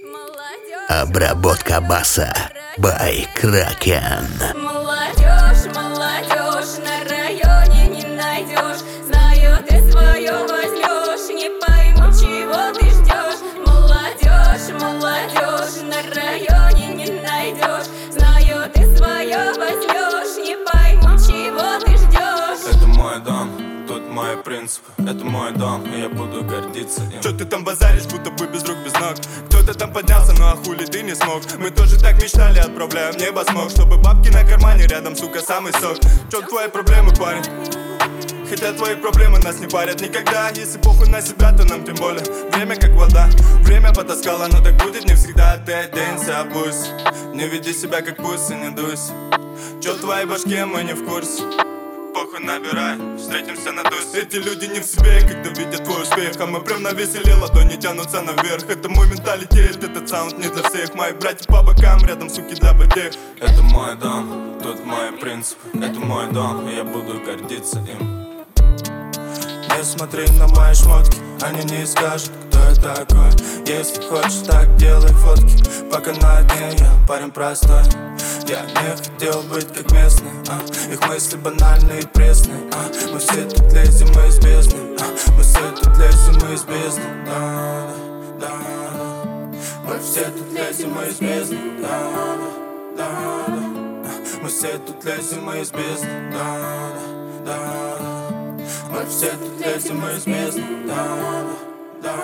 Обработка баса by Kraken. Молодежь, молодежь, на районе не найдешь. Знаю, ты свое возьмешь, не пойму, чего ты ждешь. Молодежь, молодежь, на районе не найдешь. Знаю, ты свое возьмешь, не пойму, чего ты ждешь. Это мой дом, тут мои принципы. Это мой дом, и я буду гордиться им. Чё ты там базаришь, будто бы без рук, без ног? Кто-то там поднялся, ну а хули ты не смог? Мы тоже так мечтали, отправляем в небо смог. Чтобы бабки на кармане, рядом, сука, самый сок. Чё твои проблемы, парень? Хотя твои проблемы нас не парят никогда. Если похуй на себя, то нам тем более. Время как вода, время потаскало, но так будет не всегда. Ты оденься, пусть не веди себя как пусть и не дуйся. Чё в твоей башке, мы не в курсе. Похуй, набирай, встретимся на тусе. Эти люди не в себе, когда видят твой успех. А мы прям навесели, ладони тянутся наверх. Это мой менталитет, этот саунд не для всех. Мои братья по бокам, рядом суки для потех. Это мой дом, тут мои принципы. Это мой дом, и я буду гордиться им. Не смотри на мои шмотки, они не скажут, кто я такой. Если хочешь, так делай фотки. Пока на дне я парень простой. Я не хотел быть как местные, их мысли банальные и пресные, мы все тут лезем из бездны, мы все тут лезем из бездны, да. Мы все тут лезем из бездны, да. Мы все тут лезем из бездны, да. Мы все тут лезем из бездны, да.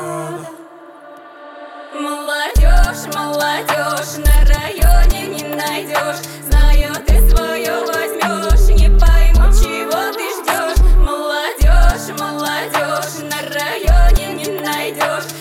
Молодежь, молодежь, на районе не найдешь. Знаю, ты свое возьмешь, не пойму, чего ты ждешь. Молодежь, молодежь, на районе не найдешь.